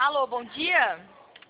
Alô, bom dia.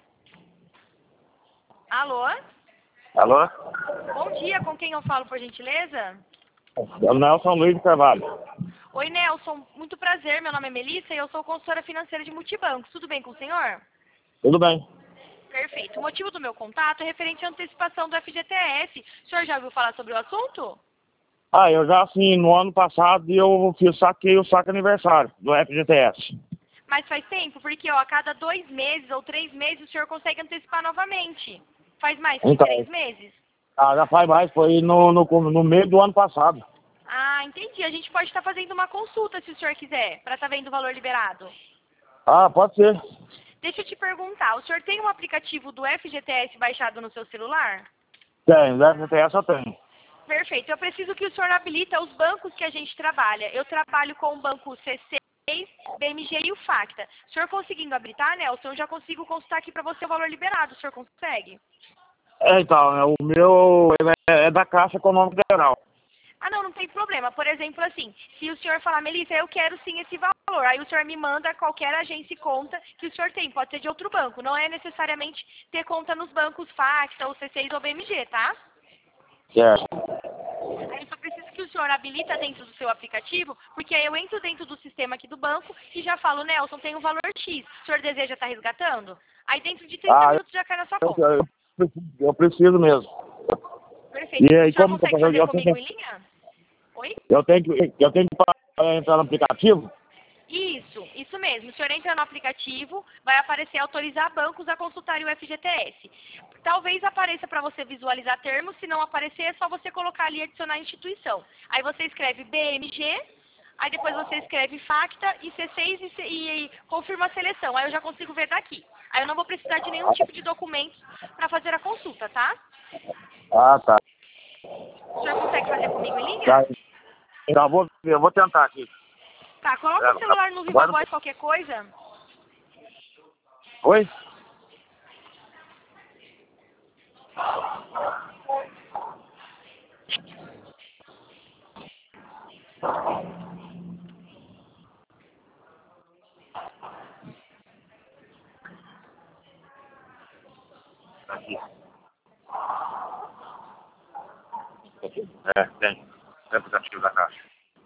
Alô? Alô? Bom dia, com quem eu falo, por gentileza? É o Nelson Luiz de Carvalho. Oi, Nelson. Muito prazer. Meu nome é Melissa e eu sou consultora financeira de Multibancos. Tudo bem com o senhor? Tudo bem? Perfeito. O motivo do meu contato é referente à antecipação do FGTS. O senhor já ouviu falar sobre o assunto? Eu já, assim, no ano passado saquei o saque aniversário do FGTS. Mas faz tempo, porque ó, a cada 2 meses ou 3 meses o senhor consegue antecipar novamente. Faz mais que Então, 3 meses? já faz mais, foi no meio do ano passado. Ah, entendi. A gente pode estar fazendo uma consulta, se o senhor quiser, para estar vendo o valor liberado. Pode ser. Deixa eu te perguntar, o senhor tem um aplicativo do FGTS baixado no seu celular? Tem, do FGTS eu tenho. Perfeito. Eu preciso que o senhor habilita os bancos que a gente trabalha. Eu trabalho com o banco C6, BMG e o Facta. O senhor conseguindo habilitar, Nelson, eu já consigo consultar aqui para você o valor liberado. O senhor consegue? Então, o meu ele é da Caixa Econômica Federal. Ah, não, não tem problema. Por exemplo, assim, se o senhor falar, Melissa, eu quero sim esse valor, aí o senhor me manda qualquer agência e conta que o senhor tem. Pode ser de outro banco. Não é necessariamente ter conta nos bancos Facta, ou C6 ou BMG, tá? Certo. Aí eu só preciso que o senhor habilita dentro do seu aplicativo, porque aí eu entro dentro do sistema aqui do banco e já falo, Nelson, tem um valor X. O senhor deseja estar resgatando? Aí dentro de 30 minutos já cai na sua conta. Eu preciso mesmo. Perfeito. E O aí, senhor como que eu consegue faço? fazer comigo em linha? Oi? Eu tenho que entrar no aplicativo? Isso mesmo. O senhor entra no aplicativo, vai aparecer autorizar bancos a consultarem o FGTS. Talvez apareça para você visualizar termos, se não aparecer é só você colocar ali adicionar instituição. Aí você escreve BMG, aí depois você escreve Facta e C6 e confirma a seleção. Aí eu já consigo ver daqui. Aí eu não vou precisar de nenhum tipo de documento para fazer a consulta, tá? Tá. O senhor consegue fazer comigo em Tá. linha? Então, eu vou tentar aqui. Tá, coloca o celular no Viva Agora... Voz qualquer coisa. Oi? Aqui. Tem. Tem aplicativo da Caixa.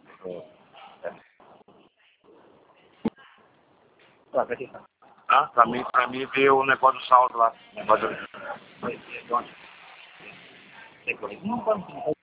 Pra mim veio o negócio do saldo lá. Negócio do...